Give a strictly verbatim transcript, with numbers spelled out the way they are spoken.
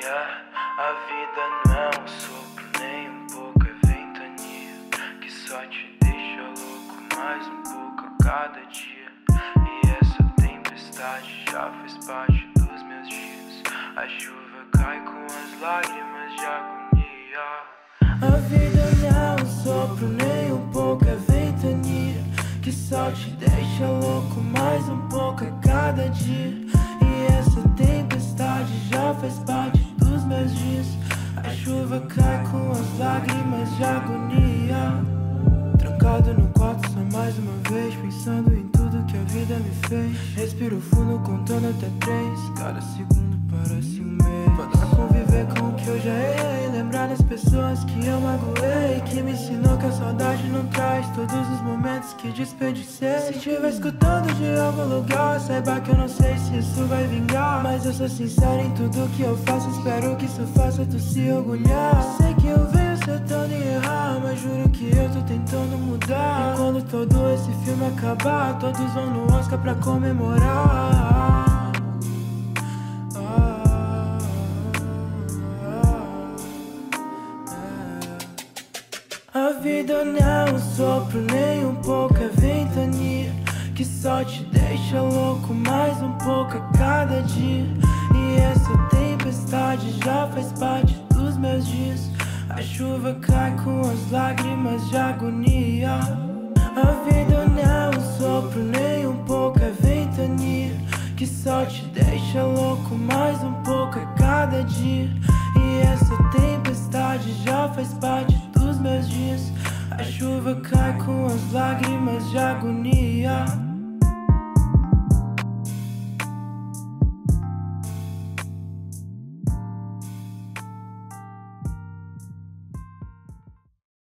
Yeah, a vida não é um sopro, nem um pouco é ventania que só te deixa louco mais um pouco a cada dia. E essa tempestade já faz parte dos meus dias. A chuva cai com as lágrimas de agonia. A vida não é um sopro, nem um pouco é ventania que só te deixa louco mais um pouco a cada dia. E essa tempestade já faz parte dos meus dias. A chuva cai com as lágrimas de agonia. Trancado no quarto só mais uma vez, pensando em tudo que a vida me fez. Respiro fundo contando até três, cada segundo parece um mês. Pra conviver com o que eu já errei, lembrar das pessoas que eu magoei, que me ensinou que a saudade não traz todos os momentos que desperdicei. Se estiver escutando de algum lugar, saiba que eu não sei se isso vai vingar, mas eu sou sincero em tudo que eu faço, espero que isso faça tu se orgulhar. Sei que eu venho acertando e errar, mas juro que eu tô tentando mudar. E quando todo esse filme acabar, todos vão no Oscar pra comemorar. A vida não é um sopro, nem um pouco é ventania que só te deixa louco mais um pouco a cada dia. E essa tempestade já faz parte dos meus dias. A chuva cai com as lágrimas de agonia. A vida não é um sopro, nem um pouco é ventania que só te deixa louco mais um pouco a cada dia. E essa tempestade já faz parte dos meus dias. A chuva cai com as lágrimas de agonia.